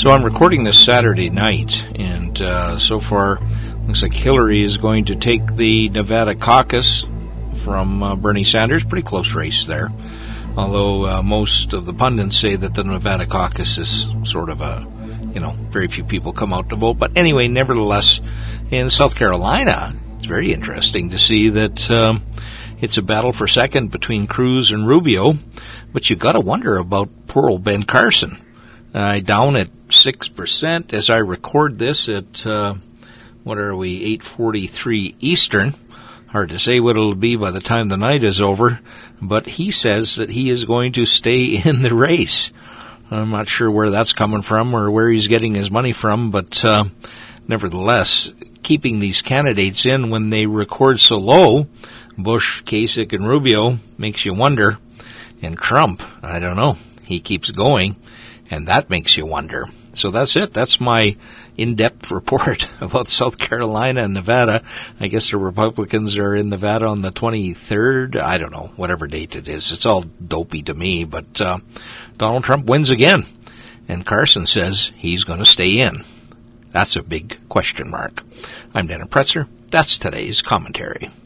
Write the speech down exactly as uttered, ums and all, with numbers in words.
So I'm recording this Saturday night, and uh, so far looks like Hillary is going to take the Nevada caucus from uh, Bernie Sanders. Pretty close race there, although uh, most of the pundits say that the Nevada caucus is sort of a, you know, very few people come out to vote. But anyway, nevertheless, in South Carolina, it's very interesting to see that um, it's a battle for second between Cruz and Rubio, but you got to wonder about poor old Ben Carson. Uh, down at six percent as I record this at, uh, what are we, eight forty-three Eastern. Hard to say what it'll be by the time the night is over, but he says that he is going to stay in the race. I'm not sure where that's coming from or where he's getting his money from, but uh, nevertheless, keeping these candidates in when they record so low, Bush, Kasich, and Rubio, makes you wonder. And Trump, I don't know, he keeps going. And that makes you wonder. So that's it. That's my in-depth report about South Carolina and Nevada. I guess the Republicans are in Nevada on the twenty-third. I don't know, whatever date it is. It's all dopey to me. But uh, Donald Trump wins again. And Carson says he's going to stay in. That's a big question mark. I'm Dana Pretzer. That's today's commentary.